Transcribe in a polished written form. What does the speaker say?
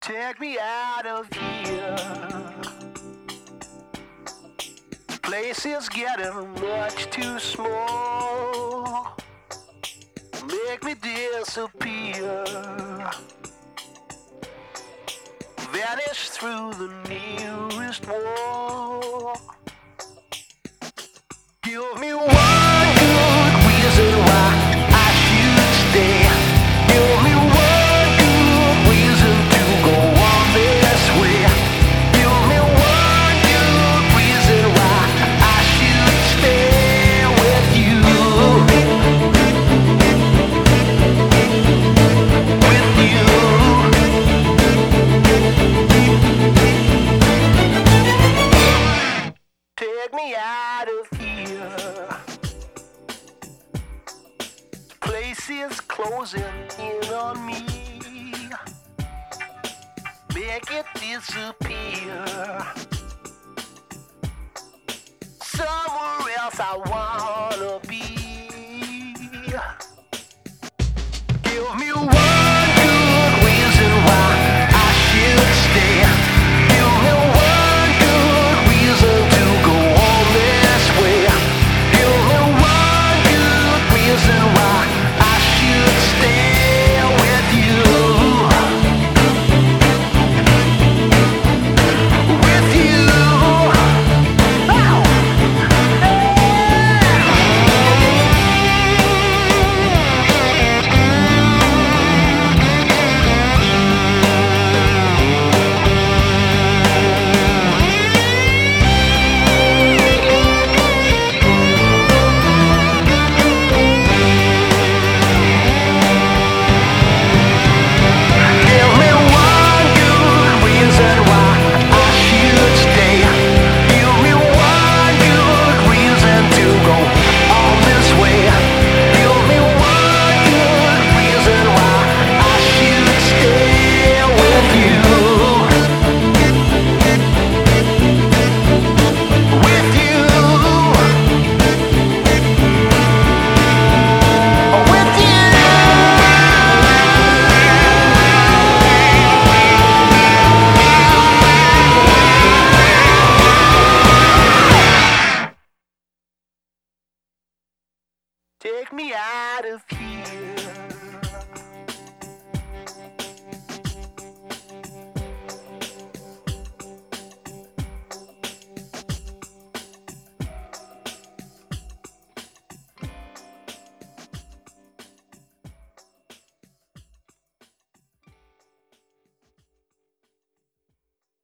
Take me out of here. The place is getting much too small. Make me disappear. Vanish through the nearest wall. Give me one good reason why I should stay. Give me one good reason to go on this way. Give me one good reason why I should stay with you. With you. Take me out of here. Place is closing in on me. Make it disappear. Somewhere else I wanna be. Give me